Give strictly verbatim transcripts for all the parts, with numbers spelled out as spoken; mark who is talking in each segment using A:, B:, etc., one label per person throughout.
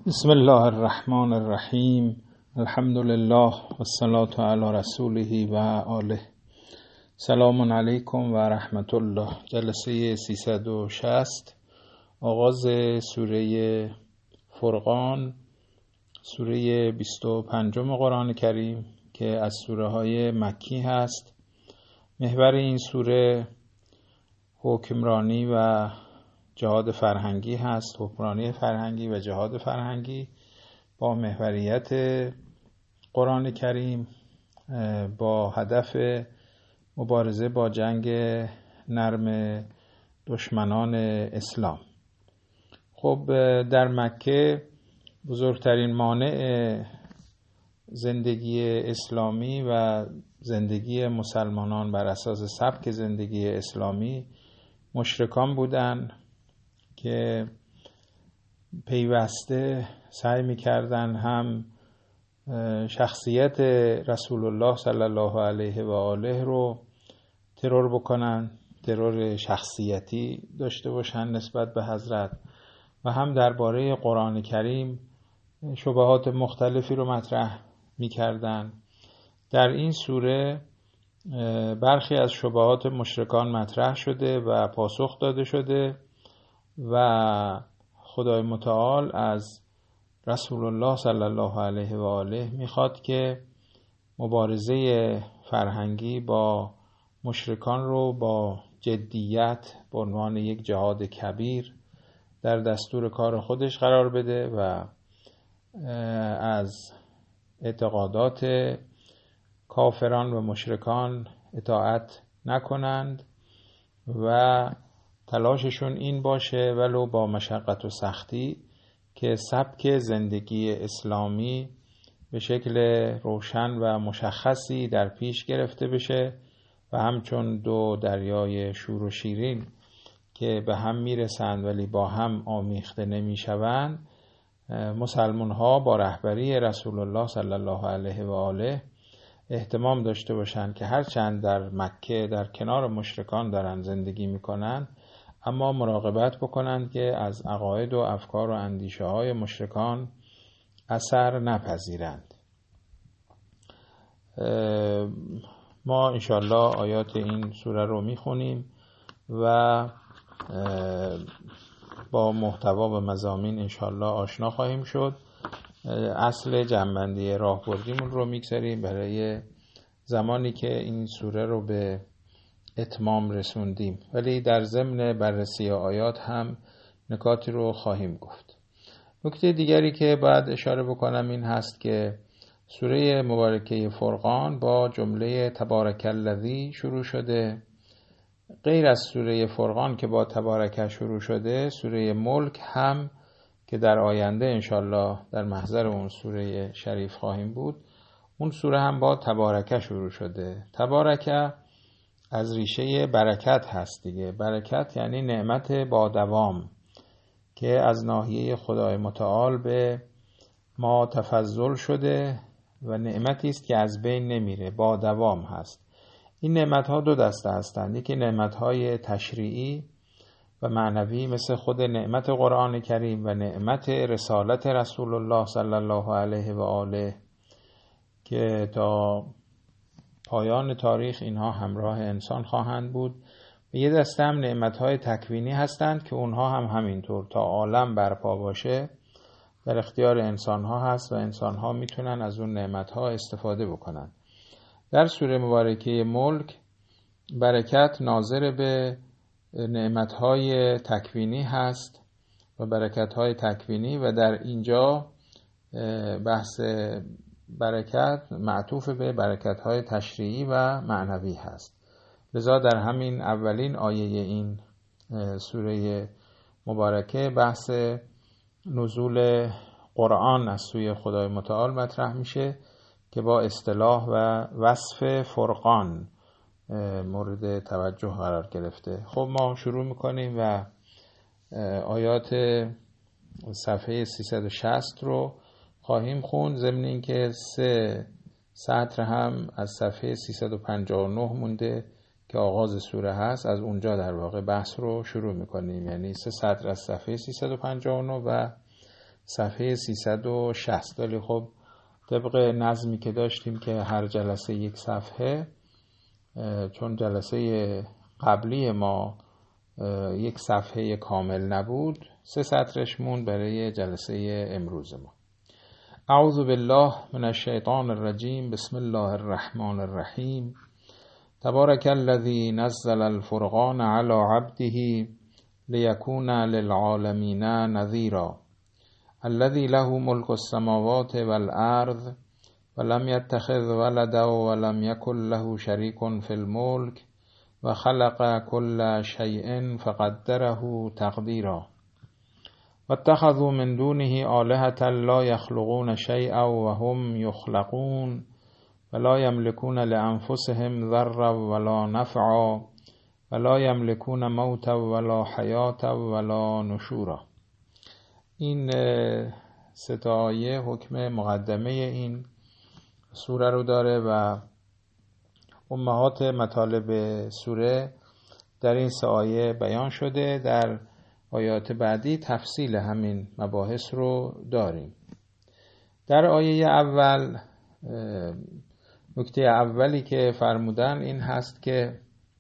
A: بسم الله الرحمن الرحیم. الحمد لله و الصلاة علی رسوله و آله. سلام علیکم و رحمت الله. جلسه سیصد و شصت، آغاز سوره فرقان، سوره بیست و پنجم قرآن کریم که از سوره های مکی هست. محور این سوره حکمرانی و جهاد فرهنگی هست. حکمرانی فرهنگی و جهاد فرهنگی با محوریت قرآن کریم با هدف مبارزه با جنگ نرم دشمنان اسلام. خب در مکه بزرگترین مانع زندگی اسلامی و زندگی مسلمانان بر اساس سبک زندگی اسلامی مشرکان بودند که پیوسته سعی می‌کردند هم شخصیت رسول الله صلی الله علیه و آله رو ترور بکنن، ترور شخصیتی داشته باشن نسبت به حضرت، و هم درباره قرآن کریم شبهات مختلفی رو مطرح می‌کردن. در این سوره برخی از شبهات مشرکان مطرح شده و پاسخ داده شده و خدای متعال از رسول الله صلی الله علیه و آله میخواد که مبارزه فرهنگی با مشرکان رو با جدیت به عنوان یک جهاد کبیر در دستور کار خودش قرار بده و از اعتقادات کافران و مشرکان اطاعت نکنند و تلاششون این باشه ولو با مشقت و سختی که سبک زندگی اسلامی به شکل روشن و مشخصی در پیش گرفته بشه و همچون دو دریای شور و شیرین که به هم میرسند ولی با هم آمیخته نمیشوند، مسلمان ها با رهبری رسول الله صلی الله علیه و آله اهتمام داشته باشند که هرچند در مکه در کنار مشرکان دارن زندگی میکنن، اما مراقبت بکنند که از عقاید و افکار و اندیشه های مشرکان اثر نپذیرند. ما انشالله آیات این سوره رو میخونیم و با محتوا و مضامین انشالله آشنا خواهیم شد. اصل جنبندی راهبردیمون رو میگذاریم برای زمانی که این سوره رو به اتمام رسوندیم، ولی در ضمن بررسی آیات هم نکاتی رو خواهیم گفت. نکته دیگری که باید اشاره بکنم این هست که سوره مبارکه فرقان با جمله تبارک الذی شروع شده. غیر از سوره فرقان که با تبارک شروع شده، سوره ملک هم که در آینده انشالله در محضر اون سوره شریف خواهیم بود، اون سوره هم با تبارک شروع شده. تبارک از ریشه برکت هست دیگه. برکت یعنی نعمت با دوام که از ناحیه خدای متعال به ما تفضل شده و نعمتی است که از بین نمیره، با دوام هست. این نعمت ها دو دسته هستند. یکی نعمت های تشریعی و معنوی مثل خود نعمت قرآن کریم و نعمت رسالت رسول الله صلی الله علیه و آله که تا پایان تاریخ اینها همراه انسان خواهند بود. و یه دسته هم نعمت‌های تکوینی هستند که اونها هم همینطور تا عالم برپا باشه در اختیار انسان‌ها هست و انسان‌ها میتونن از اون نعمت‌ها استفاده بکنن. در سوره مبارکه ملک برکت ناظر به نعمت‌های تکوینی هست و برکت‌های تکوینی، و در اینجا بحث برکت معطوف به برکت‌های تشریعی و معنوی هست. لذا در همین اولین آیه این سوره مبارکه بحث نزول قرآن از سوی خدای متعال مطرح میشه که با اصطلاح و وصف فرقان مورد توجه قرار گرفته. خب ما شروع میکنیم و آیات صفحه سیصد و شصت رو خواهیم خوند، ضمن اینکه سه سطر هم از صفحه سیصد و پنجاه و نه مونده که آغاز سوره هست. از اونجا در واقع بحث رو شروع میکنیم، یعنی سه سطر از صفحه سیصد و پنجاه و نه و صفحه سیصد و شصت. ولی خب طبق نظمی که داشتیم که هر جلسه یک صفحه، چون جلسه قبلی ما یک صفحه کامل نبود، سه سطرش مون برای جلسه امروز ما. اعوذ بالله من الشیطان الرجیم. بسم الله الرحمن الرحیم. تبارک الذی نزل الفرقان علی عبده لیکون للعالمین نذیرا الذی له ملک السماوات والارض ولم يتخذ ولدا ولم يكن له شریک فی الملک وخلق كل شیء فقدره تقدیرا واتخذوا من دونه آلهة لا يخلقون شيئا وهم يخلقون ولا يملكون لأنفسهم ضرا ولا نفعا ولا يملكون موتا ولا حیاتا ولا نشورا. این سه تا آیه حکم مقدمه این سوره رو داره و امهات مطالب سوره در این سه آیه بیان شده. در آیات بعدی تفصیل همین مباحث رو داریم. در آیه اول نکته اولی که فرمودن این هست که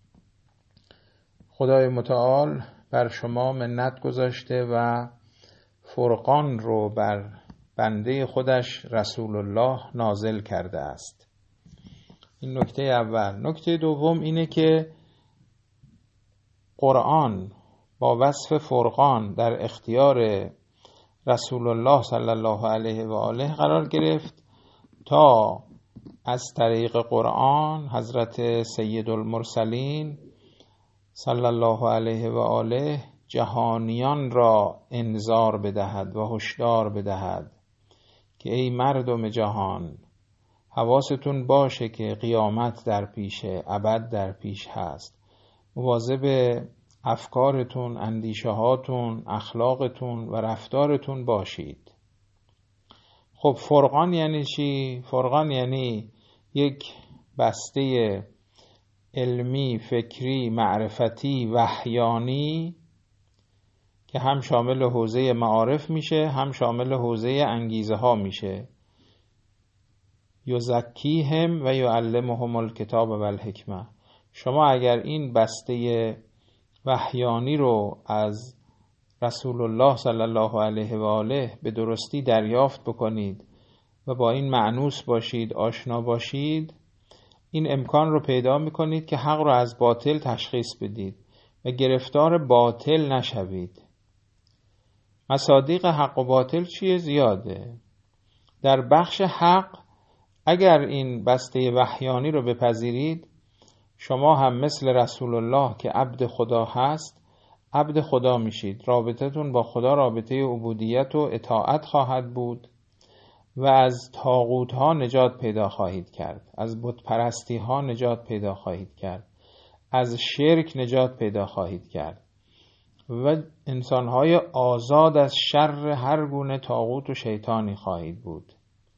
A: خدای متعال بر شما منت گذاشته و فرقان رو بر بنده خودش رسول الله نازل کرده است. این نکته اول. نکته دوم اینه که قرآن با وصف فرقان در اختیار رسول الله صلی الله علیه و آله قرار گرفت تا از طریق قرآن حضرت سید المرسلین صلی الله علیه و آله جهانیان را انذار بدهد و هشدار بدهد که ای مردم جهان، حواستون باشه که قیامت در پیشه، ابد در پیش هست. مواظب افکارتون، اندیشه هاتون، اخلاقتون و رفتارتون باشید. خب فرقان یعنی چی؟ فرقان یعنی یک بسته علمی، فکری، معرفتی، وحیانی که هم شامل حوزه معارف میشه، هم شامل حوزه انگیزه ها میشه. یزکیهم و یعلمهم الکتاب و الحکمه. شما اگر این بسته وحیانی رو از رسول الله صلی الله علیه و آله به درستی دریافت بکنید و با این مأنوس باشید، آشنا باشید، این امکان رو پیدا میکنید که حق رو از باطل تشخیص بدید و گرفتار باطل نشوید. مصادیق حق و باطل چیه؟ زیاده. در بخش حق اگر این بسته وحیانی رو بپذیرید، شما هم مثل رسول الله که عبد خدا هست عبد خدا میشید. رابطتون با خدا رابطه عبودیت و اطاعت خواهد بود و از طاغوت ها نجات پیدا خواهید کرد، از بت پرستی ها نجات پیدا خواهید کرد، از شرک نجات پیدا خواهید کرد و انسان های آزاد از شر هر گونه طاغوت و شیطانی خواهید بود.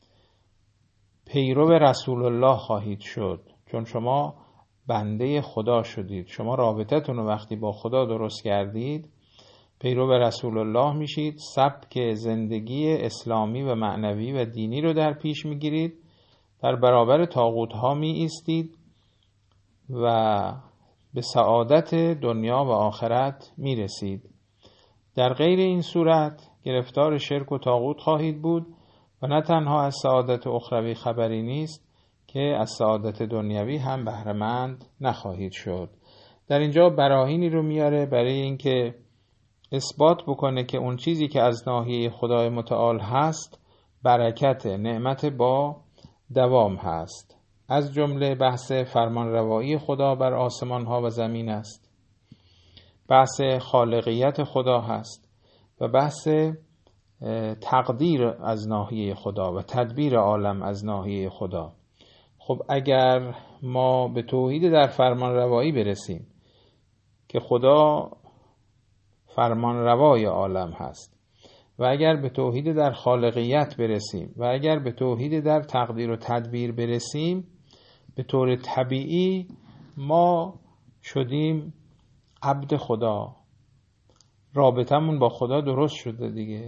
A: پیرو رسول الله خواهید شد، چون شما بنده خدا شدید. شما رابطتون رو وقتی با خدا درست کردید، پیرو رسول الله میشید. سبک زندگی اسلامی و معنوی و دینی رو در پیش میگیرید، در برابر طاغوت ها می ایستید و به سعادت دنیا و آخرت می رسید. در غیر این صورت گرفتار شرک و طاغوت خواهید بود و نه تنها از سعادت اخروی خبری نیست که از سعادت دنیوی هم بهره‌مند نخواهید شد. در اینجا براهینی رو میاره برای اینکه اثبات بکنه که اون چیزی که از ناحیه خدای متعال هست برکت، نعمت با دوام هست. از جمله بحث فرمان روایی خدا بر آسمان ها و زمین است، بحث خالقیت خدا هست و بحث تقدیر از ناحیه خدا و تدبیر عالم از ناحیه خدا. خب اگر ما به توحید در فرمان روایی برسیم که خدا فرمان روای عالم هست و اگر به توحید در خالقیت برسیم و اگر به توحید در تقدیر و تدبیر برسیم، به طور طبیعی ما شدیم عبد خدا. رابطمون با خدا درست شده دیگه.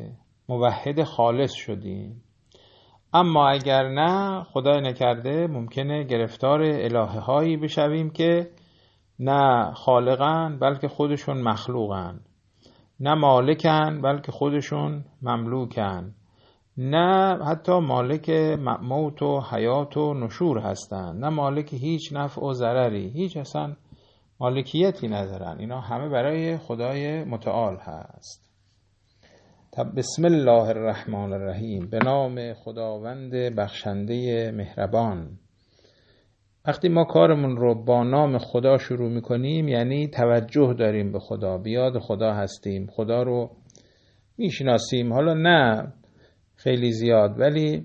A: موحد خالص شدیم. اما اگر نه، خدای نکرده، ممکنه گرفتار الهه هایی بشویم که نه خالقن بلکه خودشون مخلوقن، نه مالکن بلکه خودشون مملوکن، نه حتی مالک موت و حیات و نشور هستن، نه مالک هیچ نفع و ضرری، هیچ اصلا مالکیتی ندارن. اینا همه برای خدای متعال هست. بسم الله الرحمن الرحیم. به نام خداوند بخشنده مهربان. وقتی ما کارمون رو با نام خدا شروع میکنیم، یعنی توجه داریم به خدا، بیاد خدا هستیم، خدا رو میشناسیم، حالا نه خیلی زیاد، ولی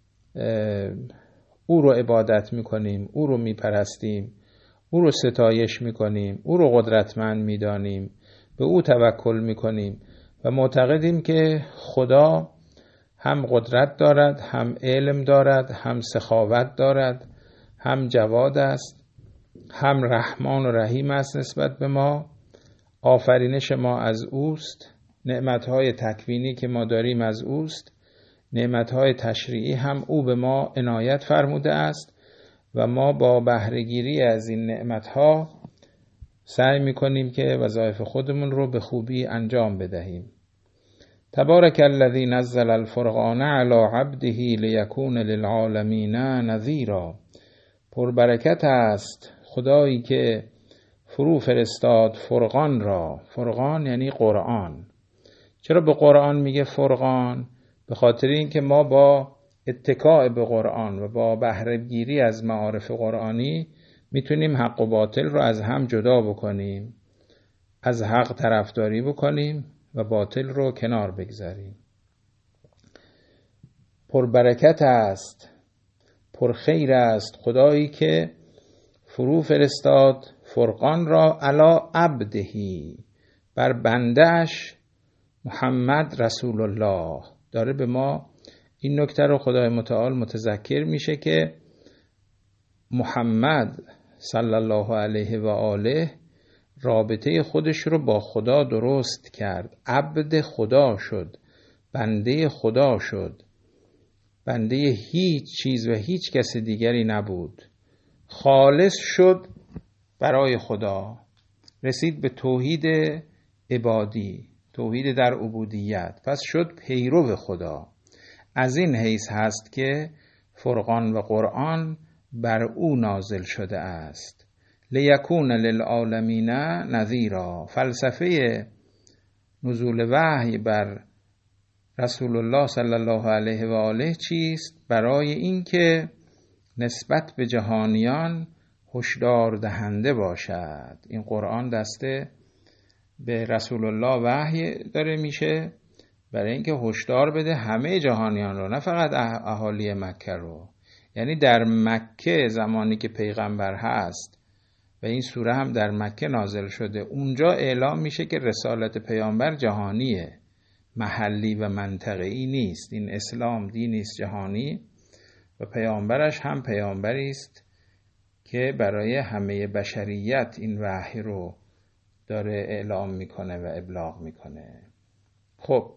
A: او رو عبادت میکنیم، او رو میپرستیم، او رو ستایش میکنیم، او رو قدرتمند میدانیم، به او توکل میکنیم و معتقدیم که خدا هم قدرت دارد، هم علم دارد، هم سخاوت دارد، هم جواد است، هم رحمان و رحیم است نسبت به ما. آفرینش ما از اوست، نعمتهای تکوینی که ما داریم از اوست، نعمتهای تشریعی هم او به ما عنایت فرموده است و ما با بهره‌گیری از این نعمتها سعی میکنیم که وظایف خودمون رو به خوبی انجام بدهیم. تبارک الذی نزل الفرقان علی عبده لیکون للعالمین نذیرا. پربرکت است خدایی که فرو فرستاد فرقان را. فرقان یعنی قرآن. چرا به قرآن میگه فرقان؟ به خاطر اینکه ما با اتکاء به قرآن و با بهره گیری از معارف قرآنی میتونیم حق و باطل رو از هم جدا بکنیم، از حق طرفداری بکنیم و باطل رو کنار بگذاریم. پربرکت است، پرخیر است خدایی که فرو فرستاد فرقان را علی عبدهی، بر بنده‌اش محمد رسول الله. داره به ما این نکته رو خدای متعال متذکر میشه که محمد صلی الله علیه و آله رابطه خودش رو با خدا درست کرد، عبد خدا شد، بنده خدا شد، بنده هیچ چیز و هیچ کس دیگری نبود، خالص شد برای خدا، رسید به توحید عبادی، توحید در عبودیت، پس شد پیرو خدا. از این حیث هست که فرقان و قرآن بر او نازل شده است. لیکون للعالمین نذیرا. فلسفه نزول وحی بر رسول الله صلی الله علیه و آله چیست؟ برای اینکه نسبت به جهانیان هشدار دهنده باشد. این قرآن دسته به رسول الله وحی داره میشه برای اینکه هشدار بده همه جهانیان رو، نه فقط اهالی مکه رو. یعنی در مکه زمانی که پیغمبر هست و این سوره هم در مکه نازل شده، اونجا اعلام میشه که رسالت پیامبر جهانیه، محلی و منطقه‌ای نیست. این اسلام دینی است جهانی و پیامبرش هم پیامبری است که برای همه بشریت این وحی رو داره اعلام میکنه و ابلاغ میکنه. خب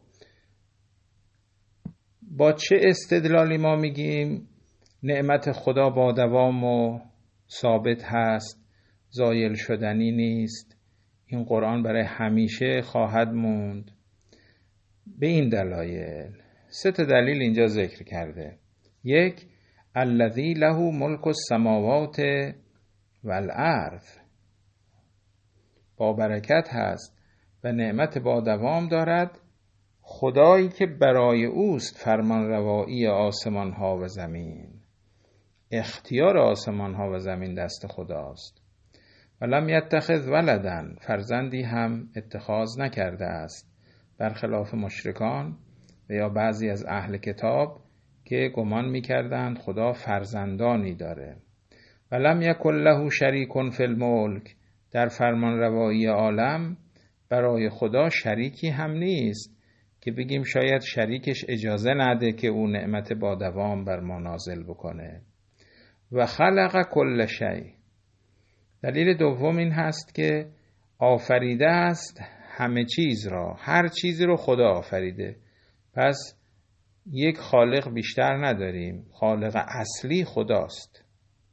A: با چه استدلالی ما میگیم نعمت خدا با دوام و ثابت هست، زایل شدنی نیست، این قرآن برای همیشه خواهد موند؟ به این دلایل، سه تا دلیل اینجا ذکر کرده. یک، الذی له ملک السماوات والارض، با برکت هست و نعمت با دوام دارد خدایی که برای اوست فرمان روایی آسمان ها و زمین. اختیار آسمان ها و زمین دست خداست. ولم یتخذ ولدا، فرزندی هم اتخاذ نکرده است، برخلاف مشرکان و یا بعضی از اهل کتاب که گمان میکردند خدا فرزندانی داره. ولم یکن له شریک فی الملک، در فرمان روایی عالم برای خدا شریکی هم نیست که بگیم شاید شریکش اجازه نده که او نعمت با دوام بر ما نازل بکنه. و خلق کل شیء، دلیل دوم این هست که آفریده است همه چیز را، هر چیزی رو خدا آفریده، پس یک خالق بیشتر نداریم، خالق اصلی خداست.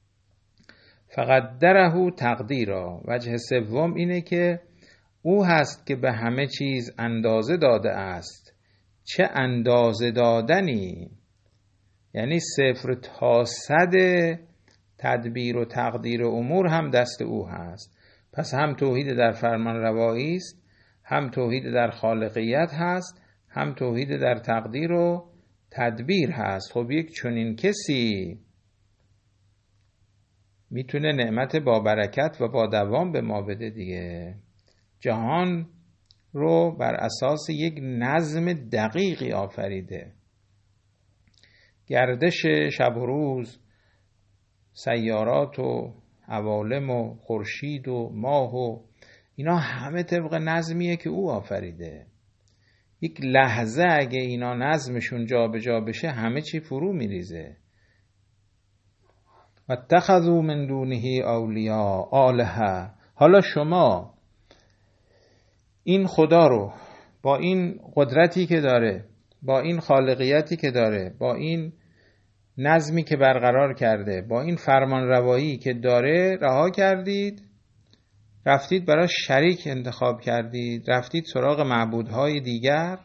A: فقط درهو تقدیرا. وجه سوم اینه که او هست که به همه چیز اندازه داده است. چه اندازه دادنی؟ یعنی صفر تا صد تدبیر و تقدیر امور هم دست او هست. پس هم توحید در فرمان روایی است، هم توحید در خالقیت هست، هم توحید در تقدیر و تدبیر هست. خب یک چنین کسی میتونه نعمت با برکت و با دوام به ما بده دیگه. جهان رو بر اساس یک نظم دقیقی آفریده. گردش شب و روز، سیارات و عوالم و خورشید و ماه و اینا همه طبق نظمیه که او آفریده. یک لحظه اگه اینا نظمشون جا به جا بشه همه چی فرو میریزه. و اتخذوا من دونه اولیاء آلهه. حالا شما این خدا رو با این قدرتی که داره، با این خالقیتی که داره، با این نظمی که برقرار کرده، با این فرمان روایی که داره رها کردید، رفتید برای شریک انتخاب کردید، رفتید سراغ معبودهای دیگر.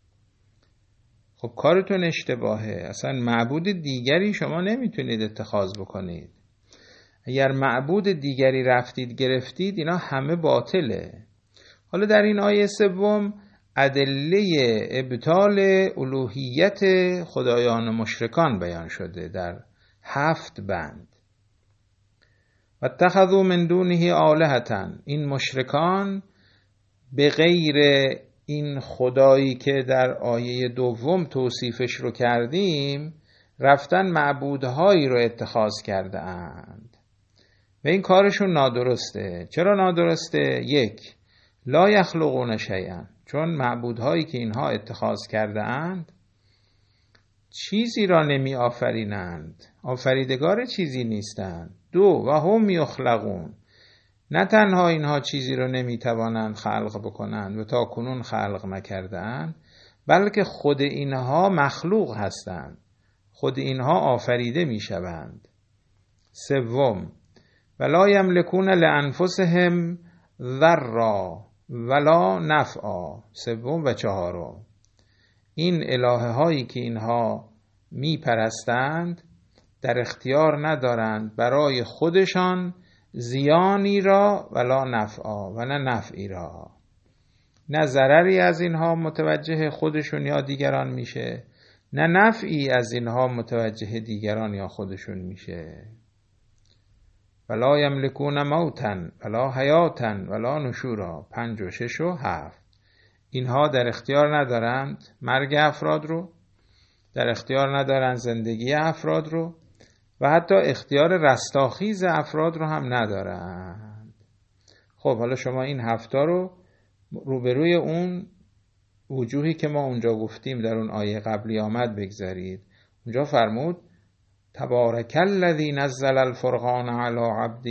A: خب کارتون اشتباهه. اصلا معبود دیگری شما نمیتونید اتخاذ بکنید. اگر معبود دیگری رفتید گرفتید اینا همه باطله. حالا در این آیه سوم ادله ابطال الوهیت خدایان مشرکان بیان شده در هفت بند. و اتخذوا من دونه آلهة. این مشرکان به غیر این خدایی که در آیه دوم توصیفش رو کردیم رفتن معبودهایی رو اتخاذ کرده اند و این کارشون نادرسته. چرا نادرسته؟ یک، لا یخلقون شیئا. چون معبودهایی که اینها اتخاذ کرده اند چیزی را نمی آفرینند، آفریدگار چیزی نیستند. دو، و هم یخلقون. نه تنها اینها چیزی را نمی توانند خلق بکنند و تا کنون خلق نکردند، بلکه خود اینها مخلوق هستند، خود اینها آفریده می شوند. سوم، ولا یملکون لانفسهم ضرا ولا نفعا. سوم و چهارم، این الهه هایی که اینها می پرستند در اختیار ندارند برای خودشان زیانی را ولا نفعا و نه نفعی را. نه ضرری از اینها متوجه خودشون یا دیگران میشه، نه نفعی از اینها متوجه دیگران یا خودشون میشه. ولا یملکون موتا ولا حیاتا ولا نشورا. پنج و شش و هفت. اینها در اختیار ندارند مرگ افراد رو، در اختیار ندارند زندگی افراد رو و حتی اختیار رستاخیز افراد رو هم ندارند. خب حالا شما این هفتا رو روبروی اون وجوهی که ما اونجا گفتیم در اون آیه قبلی آمد بگذارید. اونجا فرمود تبارک الذی نزل الفرقان علی عبده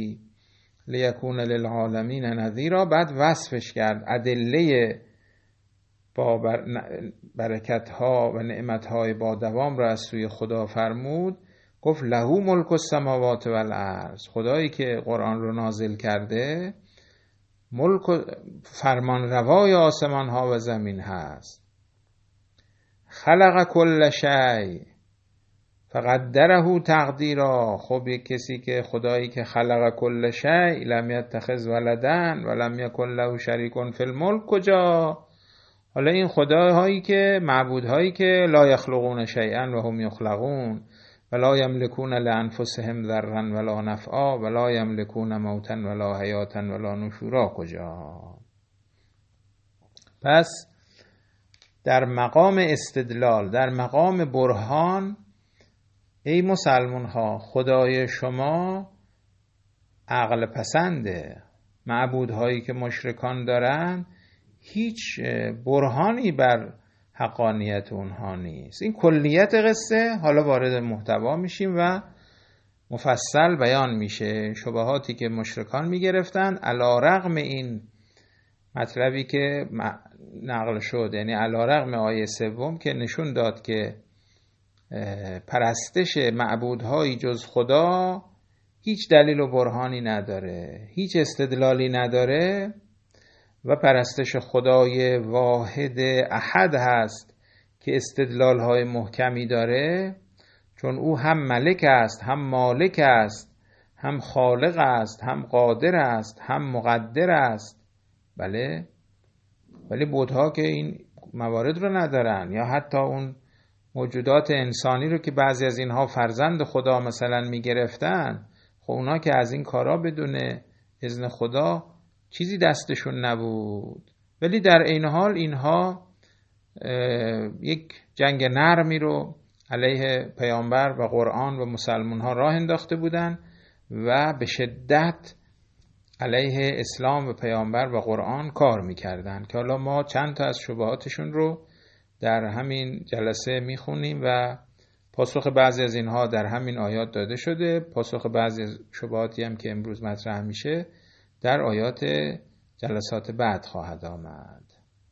A: لیکون للعالمین نذیرا. بعد وصفش کرد، ادله با برکت ها و نعمت های با دوام را از سوی خدا فرمود. گفت له ملک السماوات والارض. خدایی که قرآن رو نازل کرده ملک فرمان روای آسمان ها و زمین هست. خلق کل شیء فقدره تقدیرا. خب یک کسی که خدایی که خلق کل شیء لم یتخذ ولدا ولم یکن له شریک فی الملک کجا؟ حالا این خداهایی که معبودهایی که لا یخلقون شیئا و هم یخلقون ولا یملکون لانفسهم ضرا ولا نفعا ولا یملکون موتا ولا حیاتا ولا نشورا کجا؟ پس در مقام استدلال، در مقام برهان، ای مسلمان ها خدای شما عقل پسنده. معبودهایی که مشرکان دارن هیچ برهانی بر حقانیت اونها نیست. این کلیت قصه. حالا وارد محتوا میشیم و مفصل بیان میشه شبهاتی که مشرکان میگرفتن. علی رغم این مطلبی که نقل شد، یعنی علیرغم آیه سوم که نشون داد که پرستش معبودهایی جز خدا هیچ دلیل و برهانی نداره، هیچ استدلالی نداره و پرستش خدای واحد احد هست که استدلالهای محکمی داره، چون او هم ملک است، هم مالک است، هم خالق است، هم قادر است، هم مقدر است. بله، ولی بت‌ها که این موارد رو ندارن، یا حتی اون موجودات انسانی رو که بعضی از اینها فرزند خدا مثلا میگرفتن، خب اونا که از این کارا بدون اذن خدا چیزی دستشون نبود. ولی در این حال اینها یک جنگ نرمی رو علیه پیامبر و قرآن و مسلمان ها راه انداخته بودن و به شدت علیه اسلام و پیامبر و قرآن کار میکردن که حالا ما چند تا از شبهاتشون رو در همین جلسه میخونیم و پاسخ بعضی از اینها در همین آیات داده شده. پاسخ بعضی از شبهاتی هم که امروز مطرح میشه در آیات جلسات بعد خواهد آمد.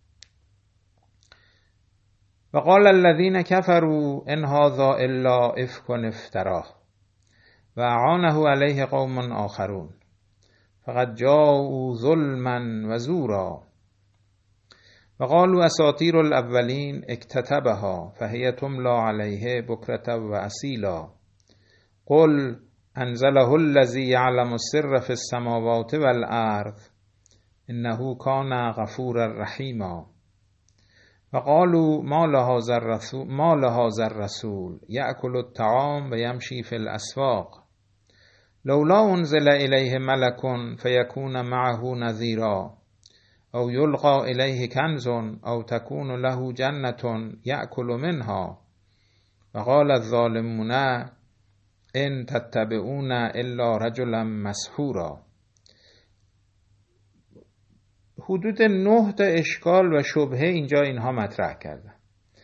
A: و قال الذين كفروا ان هذا الا افك افتراه و اعانه علیه قوم آخرون فقد جاءوا ظلما و زورا و قالوا اساطیر الاولین اکتتبها فهي تملی علیه بکرة و اصیلا قل انزله الذی یعلم السر فی السماوات والارض انه کان غفورا رحیما و قالوا ما لهذا الرسول ما لهذا الرسول یأکل الطعام و یمشی فی الاسواق لولا انزل الیه ملک فیکون معه نذیرا او یلقى الیه کنز او تکون له جنة یأکل منها و قال الظالمون ان تتبعون الا رجلا مسحورا. حدود نه تا اشکال و شبهه اینجا اینها مطرح کردن.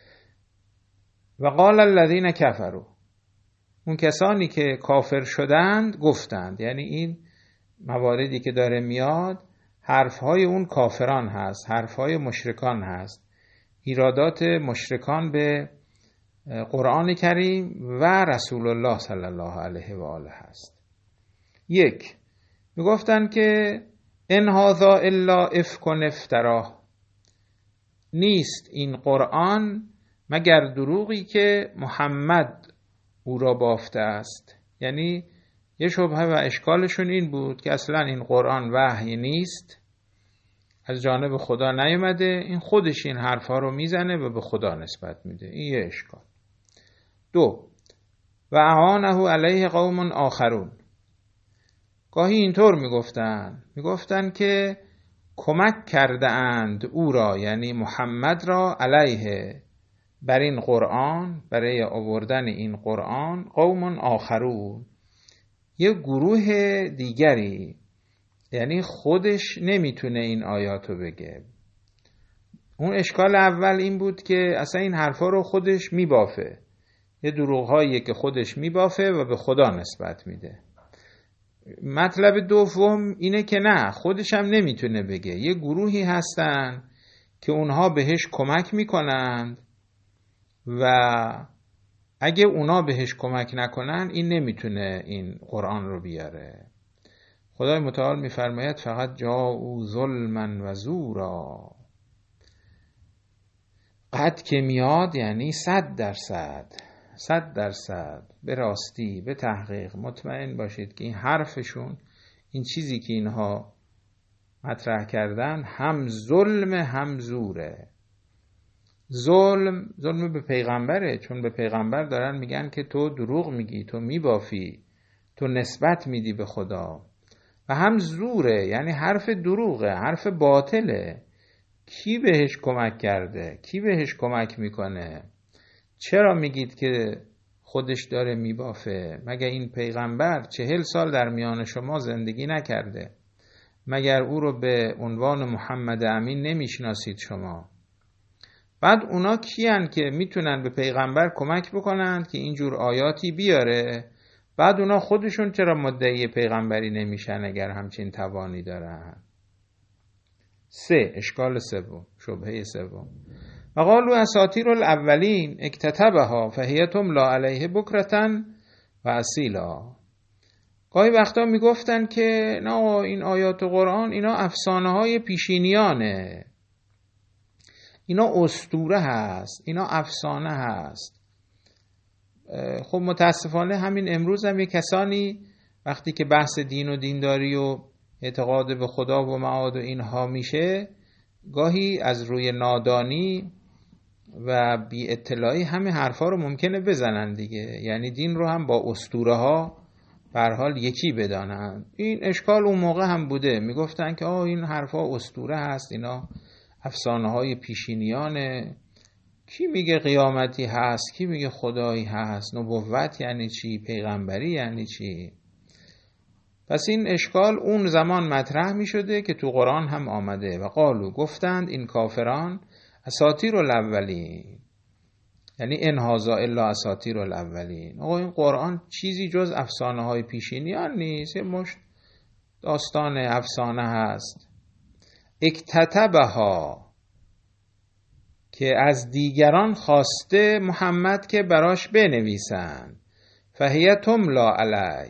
A: و قال الذین کفروا، اون کسانی که کافر شدند گفتند، یعنی این مواردی که داره میاد حرفهای اون کافران هست، حرفهای مشرکان هست، ایرادات مشرکان به قرآن کریم و رسول الله صلی الله علیه و آله هست. یک، میگفتن که ان هذا الا افک افتراه، نیست این قرآن مگر دروغی که محمد او را بافته است. یعنی یه شبهه و اشکالشون این بود که اصلا این قرآن وحی نیست، از جانب خدا نیومده، این خودش این حرفها رو میزنه و به خدا نسبت میده. این یه اشکال. دو، و اعانه علیه قوم آخرون، گاهی اینطور میگفتن میگفتن که کمک کرده اند او را، یعنی محمد را، علیه بر این قرآن، برای آوردن این قرآن، قوم آخرون، یه گروه دیگری، یعنی خودش نمیتونه این آیاتو بگه. اون اشکال اول این بود که اصلا این حرفا رو خودش میبافه، یه دروغ‌هایی که خودش میبافه و به خدا نسبت میده. مطلب دوم اینه که نه، خودش هم نمیتونه بگه، یه گروهی هستن که اونها بهش کمک میکنند و اگه اونا بهش کمک نکنن این نمیتونه این قرآن رو بیاره. خدای متعال میفرماید فقط جاءوا ظلما و زورا، قد که میاد یعنی صد درصد صد درصد به راستی، به تحقیق مطمئن باشید که این حرفشون، این چیزی که اینها مطرح کردن، هم ظلم هم زوره. ظلم ظلم به پیغمبره، چون به پیغمبر دارن میگن که تو دروغ میگی، تو میبافی، تو نسبت میدی به خدا. و هم زوره، یعنی حرف دروغه، حرف باطله. کی بهش کمک کرده؟ کی بهش کمک میکنه؟ چرا میگید که خودش داره میبافه؟ مگر این پیغمبر چهل سال در میان شما زندگی نکرده؟ مگر او رو به عنوان محمد امین نمیشناسید شما؟ بعد اونا کیان که میتونن به پیغمبر کمک بکنن که اینجور آیاتی بیاره؟ بعد اونا خودشون چرا مدعی پیغمبری نمیشن اگر همچین توانی دارن؟ سه، اشکال سوم، شبهه سوم. و قالوا اساطیر الاولین اکتتبها فهی تملی علیه بکرة و اصیلا. گاهی وقتا میگفتن که نه این آیات قرآن اینا افسانه های پیشینیانه، اینا اسطوره هست، اینا افسانه هست. خب متاسفانه همین امروز هم یه کسانی وقتی که بحث دین و دینداری و اعتقاد به خدا و معاد و اینها میشه، گاهی از روی نادانی و بی اطلاعی همه حرفا رو ممکنه بزنن دیگه، یعنی دین رو هم با اسطوره ها به هر حال یکی بدانن. این اشکال اون موقع هم بوده، میگفتن که آه این حرفا اسطوره هست، اینا افسانه های پیشینیانه، کی میگه قیامتی هست، کی میگه خدایی هست، نبوت یعنی چی، پیغمبری یعنی چی. پس این اشکال اون زمان مطرح میشده که تو قرآن هم آمده. و قالو گفتند این کافران اساطیر الاولین، یعنی ان هذا الا اساطیر الاولین. آقا این قرآن چیزی جز افسانه های پیشینیان نیست، یه مشت داستان افسانه هست. اکتتبها، که از دیگران خواسته محمد که براش بنویسن. فهی تملی علیه،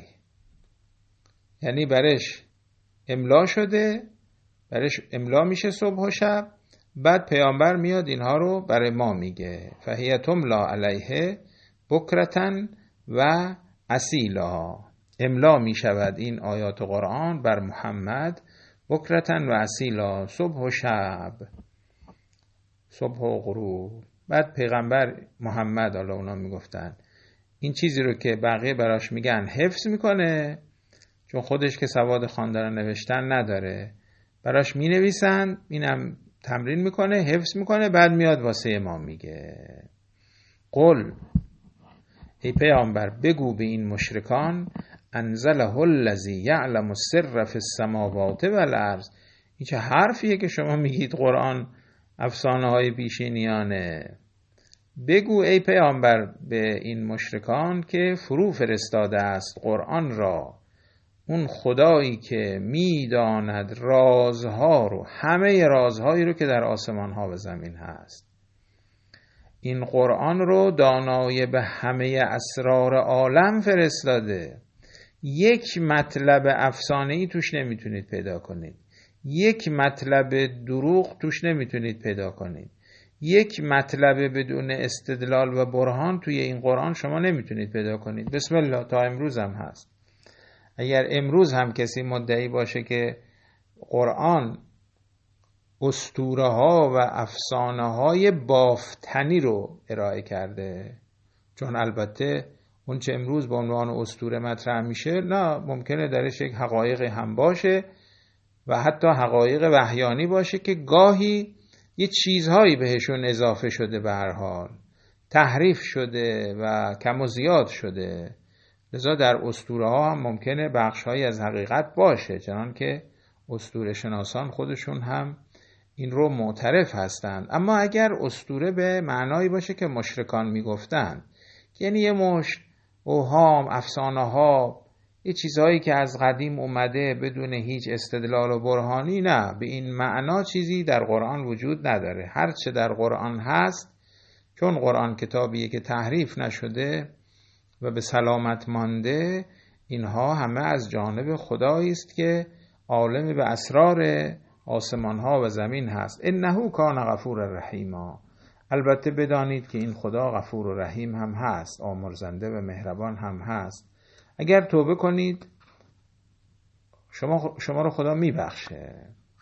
A: یعنی برش املا شده، برش املا میشه صبح و شب، بعد پیامبر میاد اینها رو برای ما میگه. فهی تملی علیه بکرة و اصیلا، املا میشود این آیات قرآن بر محمد بکرة و اصیلا، صبح و شب، صبح و غروب. بعد پیغمبر محمد، حالا اونا میگفتن این چیزی رو که بقیه براش میگن حفظ میکنه، چون خودش که سواد خواندن نوشتن نداره، براش مینویسن، اینم تمرین میکنه، حفظ میکنه، بعد میاد واسه ما میگه. قل، ای پیامبر بگو به این مشرکان، انزله الذی یعلم السر فی السماوات والارض. این چه حرفیه که شما میگید قرآن افسانه های پیشینیانه؟ بگو ای پیامبر به این مشرکان که فرو فرستاده است قرآن را اون خدایی که میداند رازها رو، همه رازهایی رو که در آسمان ها و زمین هست. این قرآن رو دانای به همه اسرار عالم فرستاده. یک مطلب افسانه‌ای توش نمیتونید پیدا کنید، یک مطلب دروغ توش نمیتونید پیدا کنید، یک مطلب بدون استدلال و برهان توی این قرآن شما نمیتونید پیدا کنید. بسم الله، تا امروز هم هست. اگر امروز هم کسی مدعی باشه که قرآن اسطوره ها و افسانه های بافتنی رو ارائه کرده، چون البته اون چه امروز به عنوان اسطوره مطرح میشه، نه، ممکنه درش یک حقایق هم باشه و حتی حقایق وحیانی باشه که گاهی یه چیزهایی بهشون اضافه شده، به هر حال تحریف شده و کم و زیاد شده. لذا در اسطوره ها هم ممکنه بخشهایی از حقیقت باشه، چنان که اسطوره شناسان خودشون هم این رو معترف هستند. اما اگر اسطوره به معنایی باشه که مشرکان میگفتن، یعنی یه مشت اوهام، افسانه ها، یه چیزهایی که از قدیم اومده بدون هیچ استدلال و برهانی، نه، به این معنا چیزی در قرآن وجود نداره. هر چه در قرآن هست، چون قرآن کتابیه که تحریف نشده و به سلامت مانده، اینها همه از جانب خدایی است که عالم به اسرار آسمان ها و زمین هست. انه کان غفور رحیما. البته بدانید که این خدا غفور و رحیم هم هست، آمرزنده و مهربان هم هست. اگر توبه کنید شما شما رو خدا میبخشه.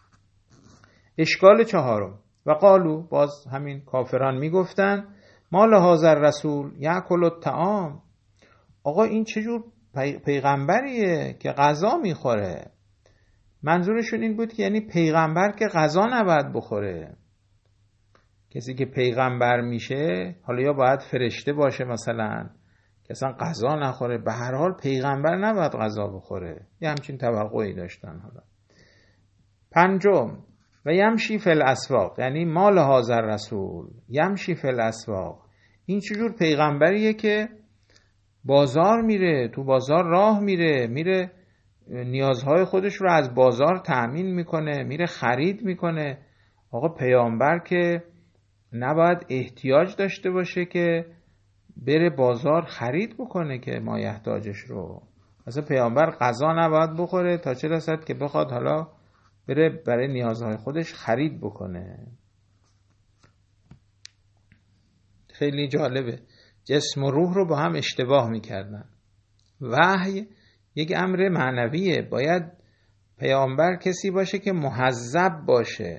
A: اشکال چهارم. و قالو، باز همین کافران میگفتن، ما لهذا الرسول یاکل الطعام. آقا این چجور پیغمبریه که غذا میخوره؟ منظورشون این بود که یعنی پیغمبر که غذا نباید بخوره. کسی که پیغمبر میشه حالا یا باید فرشته باشه مثلا که اصلا غذا نخوره، به هر حال پیغمبر نباید غذا بخوره. یه همچین توقعی داشتن. حالا پنجم، و یمشی فی الاسواق، یعنی ما لهذا الرسول یمشی فی الاسواق. این چجور پیغمبریه که بازار میره، تو بازار راه میره، میره نیازهای خودش رو از بازار تأمین میکنه، میره خرید میکنه. آقا پیامبر که نباید احتیاج داشته باشه که بره بازار خرید بکنه که ما یحتاجش رو. مثلا پیامبر غذا نباید بخوره تا چه رسد که بخواد حالا بره برای نیازهای خودش خرید بکنه. خیلی جالبه، جسم و روح رو با هم اشتباه میکردن. وحی یک امر معنویه، باید پیامبر کسی باشه که محذب باشه،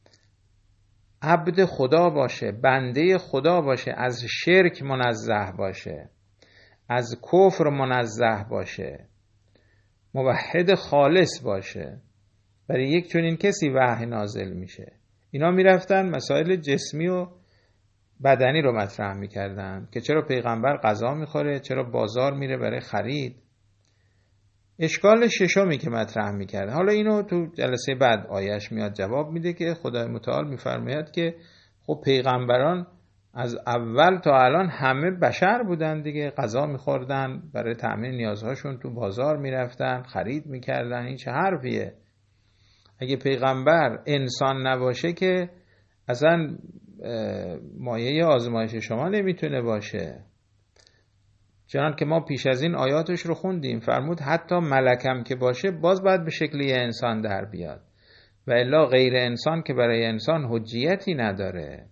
A: عبد خدا باشه، بنده خدا باشه، از شرک منزه باشه، از کفر منزه باشه، موحد خالص باشه. برای یک چنین کسی وحی نازل میشه. اینا میرفتن مسائل جسمی و بدنی رو مطرح میکردن که چرا پیغمبر غذا میخوره، چرا بازار میره برای خرید. اشکال ششمی که مطرح میکرد، حالا اینو تو جلسه بعد آیش میاد جواب میده که خدای متعال میفرماید که خب پیغمبران از اول تا الان همه بشر بودن دیگه، غذا میخوردن، برای تأمین نیازهاشون تو بازار میرفتن، خرید میکردن. این چه حرفیه؟ اگه پیغمبر انسان نباشه که اصلا مایه آزمایش شما نمیتونه باشه. چنان که ما پیش از این آیاتش رو خوندیم، فرمود حتی ملکم که باشه باز باید به شکل یه انسان در بیاد، و الا غیر انسان که برای انسان حجیتی نداره.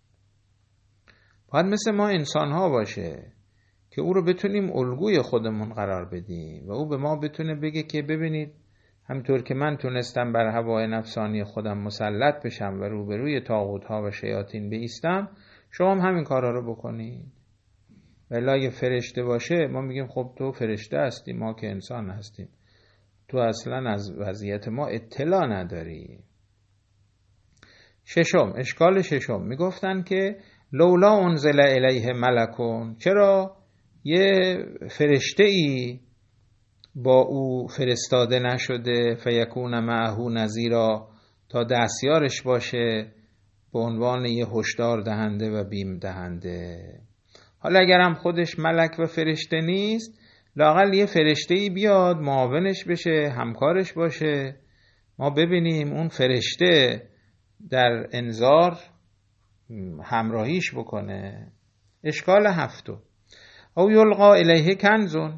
A: باید مثل ما انسان ها باشه که او رو بتونیم الگوی خودمون قرار بدیم و او به ما بتونه بگه که ببینید همطور که من تونستم بر هوای نفسانی خودم مسلط بشم و روبروی طاغوت ها و شیاطین بایستم، شما هم همین کارا رو بکنید. ولی اگه فرشته باشه ما میگیم خب تو فرشته هستی، ما که انسان هستیم، تو اصلا از وضعیت ما اطلاع نداری. ششم، اشکال ششم، میگفتن که لولا انزل الیه ملکون، چرا یه فرشته ای با او فرستاده نشده، فیکون معه نذیرا، تا دستیارش باشه به عنوان یه هشدار دهنده و بیم دهنده. حالا اگرم خودش ملک و فرشته نیست، لااقل یه فرشته‌ای بیاد معاونش بشه، همکارش باشه، ما ببینیم اون فرشته در انذار همراهیش بکنه. اشکال هفتم، او یلقا الیه کنزون،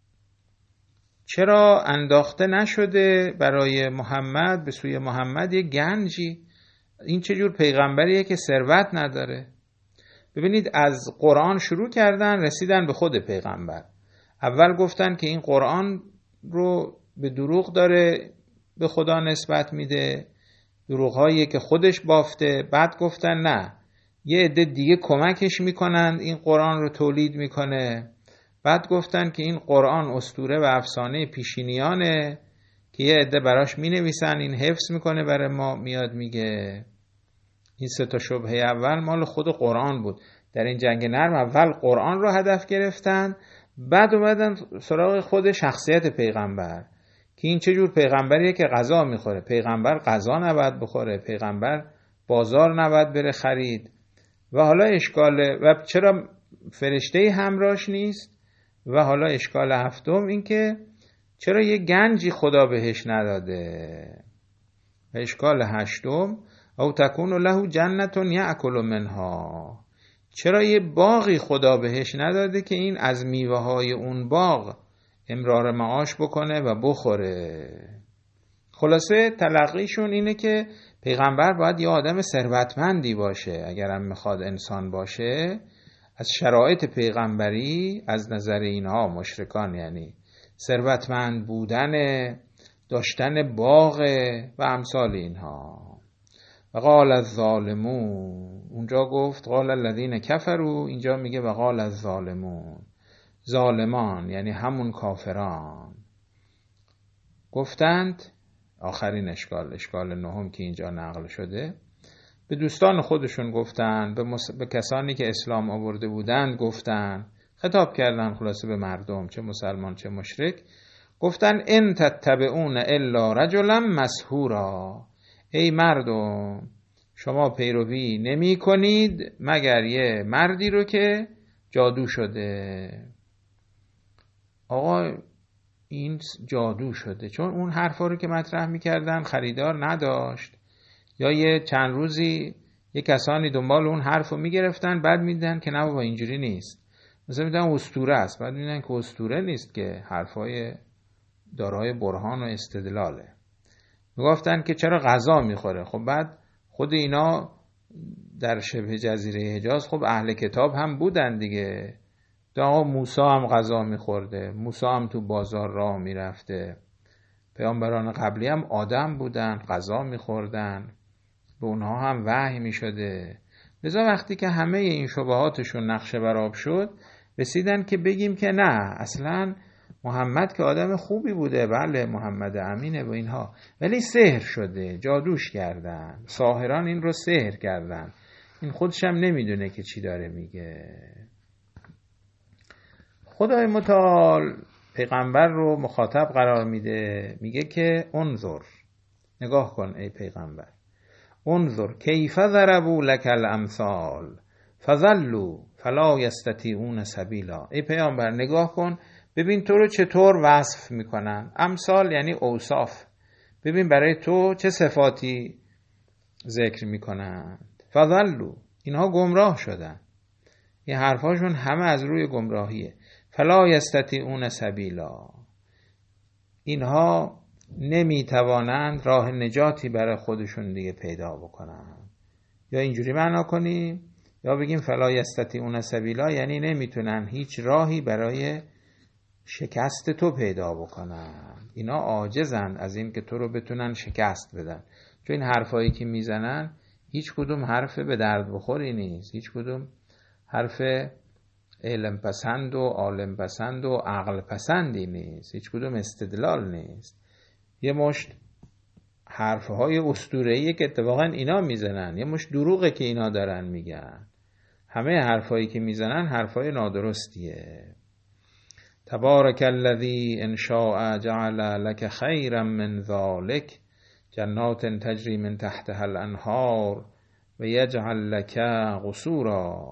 A: چرا انداخته نشده برای محمد، به سوی محمد یه گنجی؟ این چه جور پیغمبریه که ثروت نداره؟ ببینید از قرآن شروع کردن رسیدن به خود پیغمبر. اول گفتن که این قرآن رو به دروغ داره به خدا نسبت میده، دروغ‌هایی که خودش بافته. بعد گفتن نه، یه عده دیگه کمکش میکنند این قرآن رو تولید میکنه. بعد گفتن که این قرآن اسطوره و افسانه پیشینیانه که یه عده براش مینویسن، این حفظ میکنه برای ما میاد میگه. این سه تا شبهه اول مال خود قرآن بود. در این جنگ نرم اول قرآن رو هدف گرفتن، بعد اومدن سراغ خود شخصیت پیغمبر که این چه جور پیغمبریه که غذا میخوره. پیغمبر غذا نباید بخوره، پیغمبر بازار نباید بره خرید. و حالا اشکال، و چرا فرشته همراهش نیست؟ و حالا اشکال هفتم این که چرا یه گنجی خدا بهش نداده؟ و اشکال هشتم، او تکون له جنتون یأکل منها، چرا یه باغی خدا بهش نداده که این از میوه های اون باغ امرار معاش بکنه و بخوره؟ خلاصه تلقیشون اینه که پیغمبر باید یه آدم ثروتمندی باشه اگرم میخواد انسان باشه. از شرایط پیغمبری از نظر اینها مشرکان یعنی ثروتمند بودن، داشتن باغ و امثال اینها. و قال الظالمون، اونجا گفت قال الذین کفروا، اینجا میگه و قال الظالمون، ظالمان یعنی همون کافران گفتند. آخرین اشکال، اشکال نهم که اینجا نقل شده، به دوستان خودشون گفتن، به, مس... به کسانی که اسلام آورده بودند گفتن، خطاب کردن خلاصه به مردم چه مسلمان چه مشرک، گفتن ان تتبعون الا رجلا مسحورا، ای مردم شما پیروی نمی کنید مگر یه مردی رو که جادو شده. آقا این جادو شده، چون اون حرفا رو که مطرح میکردن خریدار نداشت، یا یه چند روزی یه کسانی دنبال اون حرف رو میگرفتن، بعد میدن که نه بابا اینجوری نیست، مثلا میدن اسطوره است، بعد میدن که اسطوره نیست، که حرفای دارای برهان و استدلاله. میگفتن که چرا غذا میخوره، خب بعد خود اینا در شبه جزیره حجاز خب اهل کتاب هم بودن دیگه، آقا موسی هم غذا میخورده، موسی هم تو بازار راه میرفته، پیامبران قبلی هم آدم بودن غذا میخوردن، به اونها هم وحی میشده. لذا وقتی که همه این شبهاتشون نقشه برآب شد، رسیدن که بگیم که نه، اصلا محمد که آدم خوبی بوده، بله محمد امینه و اینها، ولی سحر شده، جادوش کردن، ساحران این رو سحر کردن، این خودش هم نمیدونه که چی داره میگه. خدای متعال پیغمبر رو مخاطب قرار میده، میگه که انظر، نگاه کن ای پیغمبر، انظر کیف ضربوا لك الامثال فضلوا فلا یستطیعون سبیلا. ای پیغمبر نگاه کن، ببین تو رو چطور وصف میکنن، امثال یعنی اوصاف، ببین برای تو چه صفاتی ذکر میکنن. فضلوا، اینها گمراه شدن، این حرفاشون همه از روی گمراهیه. فلا یستطیعون سبیلا، اینها نمیتوانند راه نجاتی برای خودشون دیگه پیدا بکنن. یا اینجوری معنا کنیم، یا بگیم فلا یستطیعون سبیلا یعنی نمیتونن هیچ راهی برای شکست تو پیدا بکنن، اینا عاجزن از این که تو رو بتونن شکست بدن، چون این حرفایی که میزنن هیچ کدوم حرف به درد بخوری نیست، هیچ کدوم حرف علم پسند و عالم پسند و عقل پسندی نیست، هیچ کدوم استدلال نیست، یه مشت حرفهای اسطوره‌ای که اتفاقا اینا میزنن، یه مشت دروغه که اینا دارن میگن، همه حرفایی که میزنن حرفای نادرستیه. تبارک الذی ان شاء جعل لك خیرا من ذلک جنات تجری من تحتها الانهار و یجعل لك قصورا.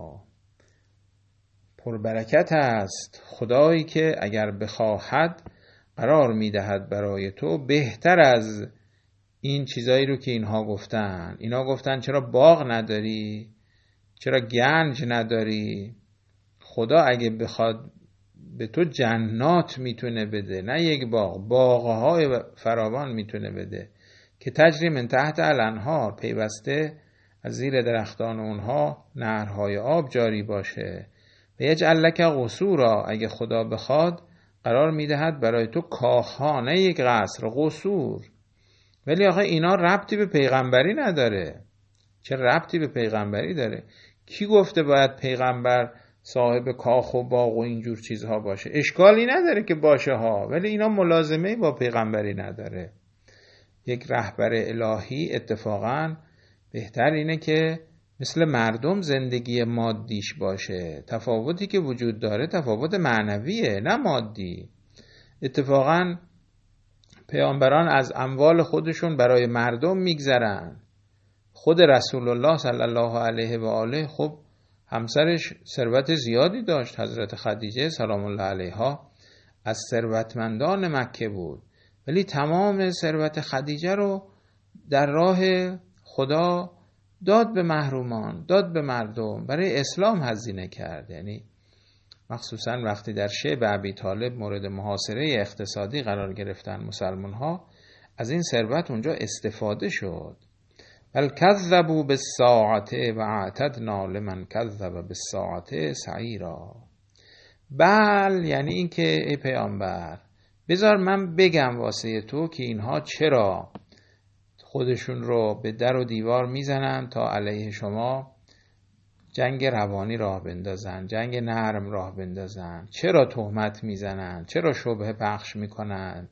A: پربرکت است خدایی که اگر بخواهد قرار میدهد برای تو بهتر از این چیزایی رو که اینها گفتن. اینا گفتن چرا باغ نداری، چرا گنج نداری، خدا اگه بخواد به تو جنات میتونه بده، نه یک باغ، باغهای فراوان میتونه بده که تجری من تحت الانهار، پیوسته از زیر درختان اونها نهرهای آب جاری باشه. و یجعل لک قصورا، اگه خدا بخواد قرار میدهد برای تو کاخها، نه یک قصر، قصور. ولی آخه اینا ربطی به پیغمبری نداره. چه ربطی به پیغمبری داره؟ کی گفته باید پیغمبر صاحب کاخ و باغ و اینجور چیزها باشه؟ اشکالی نداره که باشه ها، ولی اینا ملازمه با پیغمبری نداره. یک رهبر الهی اتفاقاً بهتر اینه که مثل مردم زندگی مادیش باشه. تفاوتی که وجود داره تفاوت معنویه نه مادی. اتفاقاً پیامبران از اموال خودشون برای مردم میگذرن. خود رسول الله صلی الله علیه و آله خب همسرش ثروت زیادی داشت، حضرت خدیجه سلام الله علیها از ثروتمندان مکه بود، ولی تمام ثروت خدیجه رو در راه خدا داد به محرومان، داد به مردم، برای اسلام هزینه کرد. یعنی مخصوصا وقتی در شیب ابی طالب مورد محاصره اقتصادی قرار گرفتن مسلمان ها، از این ثروت اونجا استفاده شد. بل کذبوا بالساعة و اعتدنا لمن کذب بالساعة سعیرا. بل یعنی این که ای پیامبر بذار من بگم واسه تو که اینها چرا خودشون رو به در و دیوار میزنن تا علیه شما جنگ روانی راه بندازن، جنگ نرم راه بندازن، چرا تهمت میزنن، چرا شبهه پخش میکنن.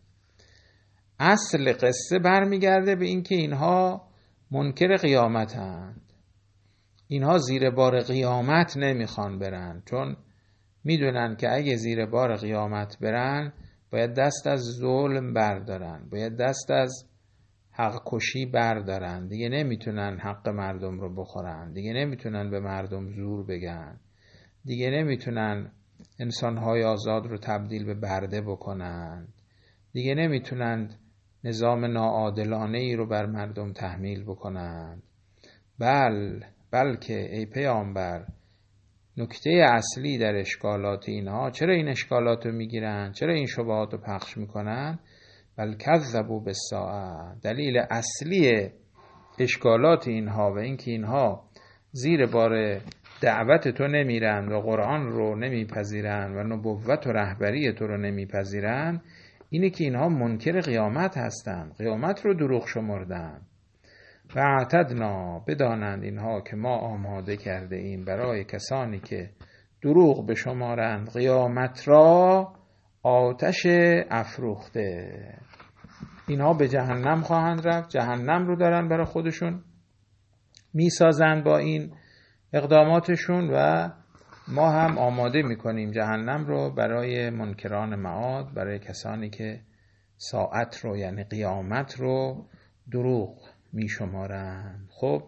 A: اصل قصه برمیگرده به این که اینها منکر قیامتند، اینها زیر بار قیامت نمیخوان برن، چون میدونن که اگه زیر بار قیامت برن باید دست از ظلم بردارن، باید دست از حق کشی بردارن، دیگه نمیتونن حق مردم رو بخورن، دیگه نمیتونن به مردم زور بگن، دیگه نمیتونن انسانهای آزاد رو تبدیل به برده بکنن، دیگه نمیتونند نظام ناعادلانه ای رو بر مردم تحمیل بکنند. بل بلکه ای پیامبر نکته اصلی در اشکالات اینها، چرا این اشکالات رو میگیرن، چرا این شبهات رو پخش میکنن؟ بل کذبوا بالساعه، دلیل اصلی اشکالات اینها و اینکه اینها زیر بار دعوت تو نمیرن و قرآن رو نمیپذیرن و نبوت و رهبری تو رو نمیپذیرن اینه که اینها منکر قیامت هستن، قیامت رو دروغ شمردن. و اعتدنا، بدانند اینها که ما آماده کرده ایم برای کسانی که دروغ بشمارند قیامت را آتش افروخته. اینها به جهنم خواهند رفت، جهنم رو دارن برای خودشون میسازن با این اقداماتشون و ما هم آماده میکنیم جهنم رو برای منکران معاد، برای کسانی که ساعت رو یعنی قیامت رو دروغ میشمارن. خب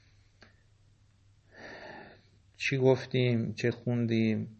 A: چی گفتیم، چه خوندیم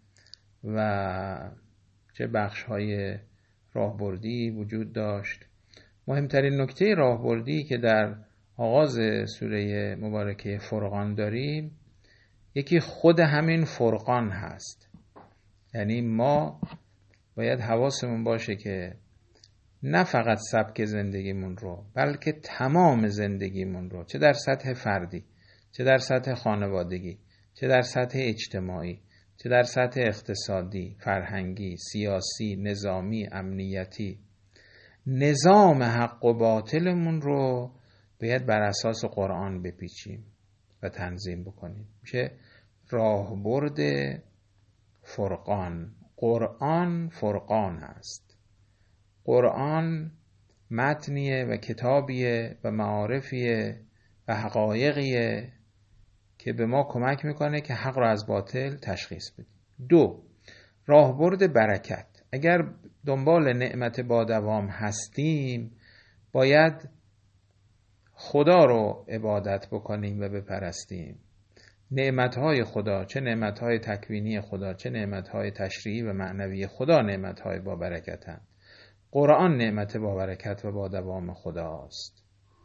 A: و چه بخش‌های راهبردی وجود داشت؟ مهمترین نکته راهبردی که در آغاز سوره مبارکه فرقان داریم یکی خود همین فرقان هست. یعنی ما باید حواسمون باشه که نه فقط سبک زندگیمون رو بلکه تمام زندگیمون رو، چه در سطح فردی، چه در سطح خانوادگی، چه در سطح اجتماعی، چه در سطح اقتصادی، فرهنگی، سیاسی، نظامی، امنیتی، نظام حق و باطلمون رو باید بر اساس قرآن بپیچیم و تنظیم بکنیم. میشه راهبرد فرقان. قرآن فرقان است. قرآن متنیه و کتابیه و معارفیه و حقایقیه که به ما کمک میکنه که حق رو از باطل تشخیص بدیم. دو، راهبرد برکت. اگر دنبال نعمت با دوام هستیم باید خدا رو عبادت بکنیم و بپرستیم. نعمتهای خدا، چه نعمتهای تکوینی خدا، چه نعمتهای تشریعی و معنوی خدا، نعمتهای با برکتن. قرآن نعمت با برکت و با دوام خداست.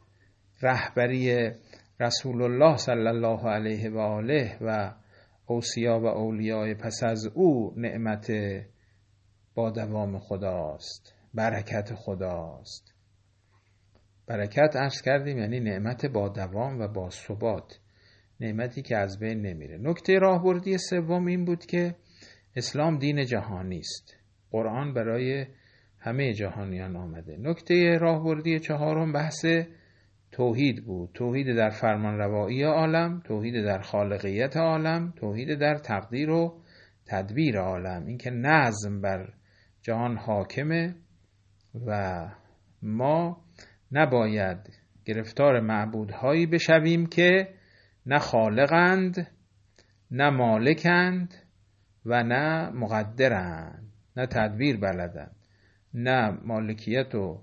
A: رهبری رسول الله صلی الله علیه و آله و اوصیا و اولیای پس از او نعمت با دوام خداست، برکت خداست. برکت عرض کردیم یعنی نعمت با دوام و با ثبات، نعمتی که از بین نمیره. نکته راهبردی سوم این بود که اسلام دین جهانی است. قرآن برای همه جهانیان آمده. نکته راهبردی چهارم بحث توحید بود. توحید در فرمان روایی عالم، توحید در خالقیت عالم، توحید در تقدیر و تدبیر عالم. اینکه نظم بر جهان حاکمه و ما نباید گرفتار معبودهایی بشویم که نه خالقند، نه مالکند و نه مقدرند، نه تدبیر بلدند، نه مالکیت و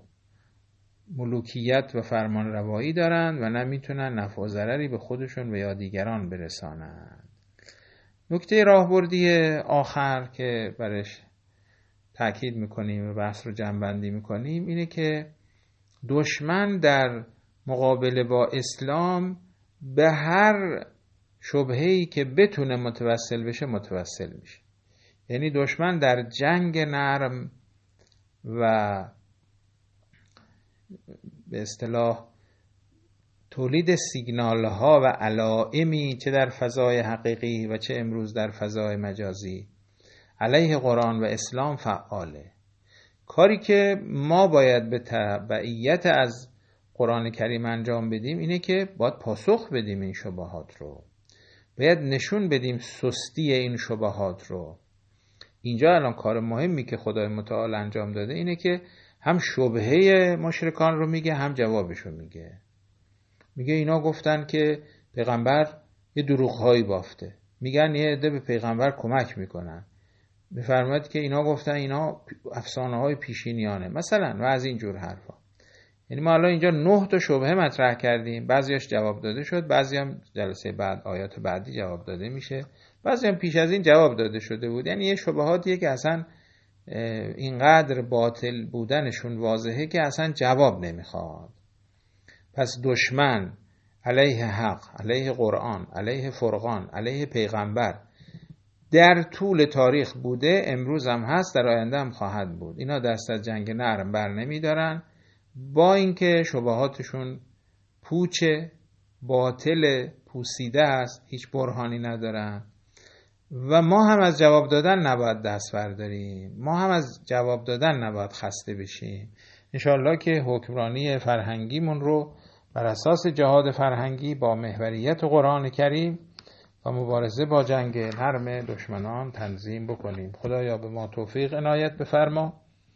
A: ملوکیت و فرمان روایی دارند و نه میتونن نفع و ضرری به خودشون و یا دیگران برسانند. نکته راهبردی آخر که برش تأکید میکنیم و بحث رو جمع‌بندی میکنیم اینه که دشمن در مقابله با اسلام به هر شبهه‌ای که بتونه متوسل بشه متوسل میشه. یعنی دشمن در جنگ نرم و به اصطلاح تولید سیگنال ها و علائمی چه در فضای حقیقی و چه امروز در فضای مجازی علیه قرآن و اسلام فعاله. کاری که ما باید به تبعیت از قرآن کریم انجام بدیم اینه که باید پاسخ بدیم این شبهات رو، باید نشون بدیم سستی این شبهات رو. اینجا الان کار مهمی که خدای متعال انجام داده اینه که هم شبهه مشرکان رو میگه هم جوابش رو میگه. میگه اینا گفتن که پیغمبر یه دروغ‌هایی بافته، میگن یه عده به پیغمبر کمک میکنن، میفرماید که اینا گفتن اینا افسانه‌های پیشینیانه مثلا و از این جور حرفا. یعنی ما الان اینجا نه تا شبهه مطرح کردیم، بعضیاش جواب داده شد، بعضی هم جلسه بعد آیات بعدی جواب داده میشه، بعضی هم پیش از این جواب داده شده بود. یعنی یه شبهاتیه که اصلا اینقدر باطل بودنشون واضحه که اصلا جواب نمیخواد. پس دشمن علیه حق، علیه قرآن، علیه فرقان، علیه پیغمبر در طول تاریخ بوده، امروز هم هست، در آینده هم خواهد بود. اینا دست از جنگ نرم بر نمی دارن، با اینکه شبهاتشون پوچه، باطل، پوسیده است، هیچ برهانی ندارن. و ما هم از جواب دادن نباید دست برداریم، ما هم از جواب دادن نباید خسته بشیم. انشاءالله که حکمرانی فرهنگیمون رو بر اساس جهاد فرهنگی با محوریت قرآن کریم و مبارزه با جنگ نرم دشمنان تنظیم بکنیم. خدایا به ما توفیق عنایت بفرما،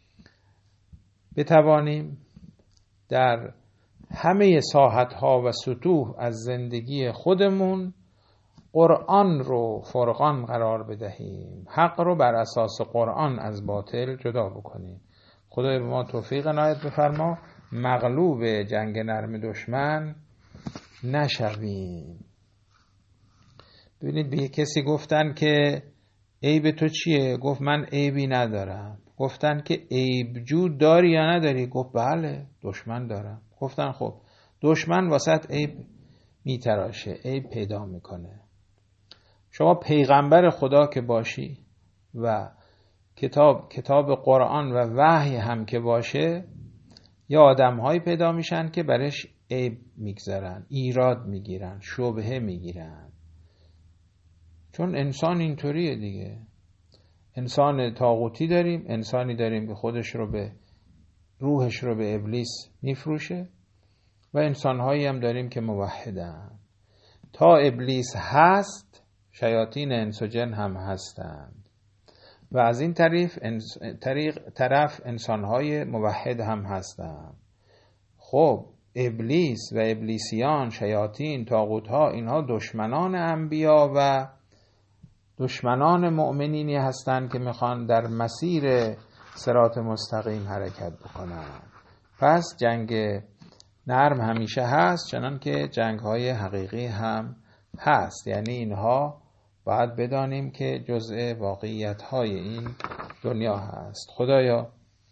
A: بتوانیم در همه ساحت‌ها و سطوح از زندگی خودمون قرآن رو فرقان قرار بدهیم، حق رو بر اساس قرآن از باطل جدا بکنیم. خدای به ما توفیق عنایت بفرما، مغلوب جنگ نرم دشمن نشویم. ببینید به کسی گفتن که عیب تو چیه؟ گفت من عیبی ندارم. گفتن که عیب جو داری یا نداری؟ گفت بله دشمن دارم. گفتن خب دشمن واسط عیب میتراشه، عیب پیدا میکنه. شما پیغمبر خدا که باشی و کتاب کتاب قرآن و وحی هم که باشه، یا آدم هایی پیدا میشن که برش عیب میگذارن، ایراد میگیرن، شبهه میگیرن. چون انسان اینطوریه دیگه. انسان طاغوتی داریم، انسانی داریم که خودش رو به روحش رو به ابلیس میفروشه، و انسانهایی هم داریم که موحدن. تا ابلیس هست شیاطین انس و جن هم هستند، و از این طریق طریق طرف انسانهای موحد هم هستند. خب ابلیس و ابلیسیان، شیاطین، طاغوت‌ها، اینها دشمنان انبیا و دشمنان مؤمنینی هستند که میخوان در مسیر صراط مستقیم حرکت بکنن. پس جنگ نرم همیشه هست، چنان که جنگ‌های حقیقی هم هست. یعنی اینها باید بدانیم که جزء واقعیت‌های این دنیا هست. خدایا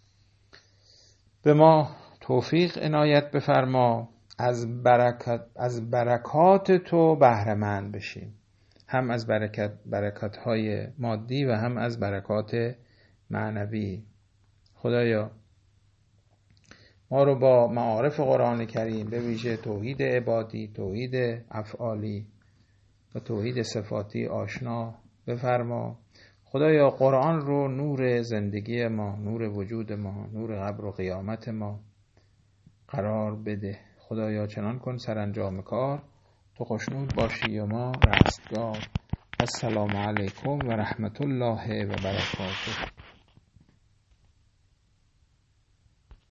A: به ما توفیق عنایت بفرما، از برکت از برکات تو بهره مند بشیم، هم از برکت برکات‌های مادی و هم از برکات معنوی. خدایا ما رو با معارف قرآن کریم، به ویژه توحید عبادی، توحید افعالی و توحید صفاتی آشنا بفرما. خدایا قرآن رو نور زندگی ما، نور وجود ما، نور قبر و قیامت ما قرار بده. خدایا چنان کن سرانجام کار تو خوشنود باشی و ما رستگار. السلام علیکم و رحمت الله و برکاته.